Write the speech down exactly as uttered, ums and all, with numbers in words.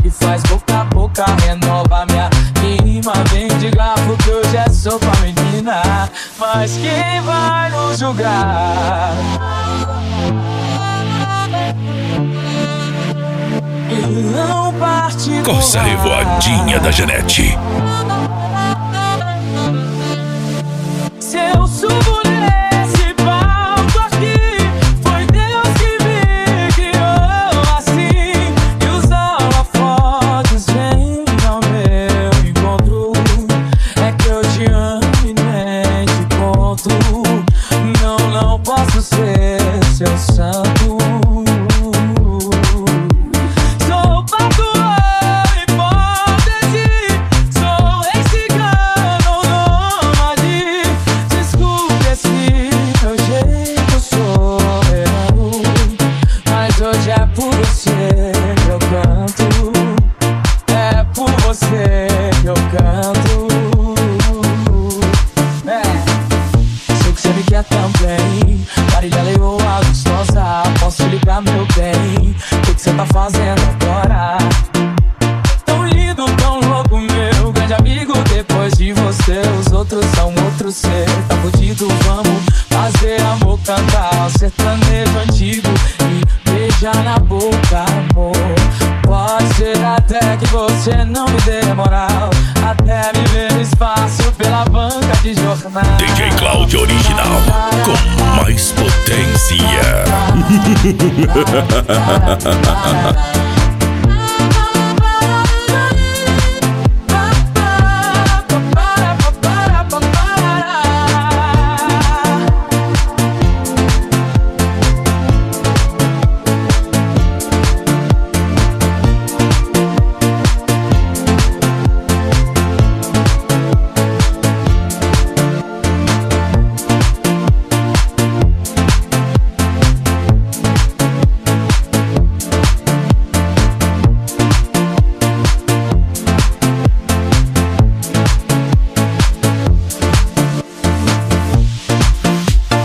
e faz boca a boca, renova minha rima. Vem de garfo que hoje é sopa, menina, mas quem vai nos julgar? E não parte Corsa Revoadinha da Janete. Se eu subo nesse palco aqui, foi Deus que me criou assim. E os holofotes vêm ao meu encontro. É que eu te amo e nem te conto. Não, não posso ser seu santo. Meu bem, o que você tá fazendo agora? Tão lindo, tão louco, meu grande amigo. Depois de você, os outros são outro ser. Tá fudido, vamos fazer amor, cantar o sertanejo antigo e beijar na boca, amor. Pode ser até que você não me dê moral, até me ver no espaço pela banca de jornal. D J Cláudio Original, com mais potência.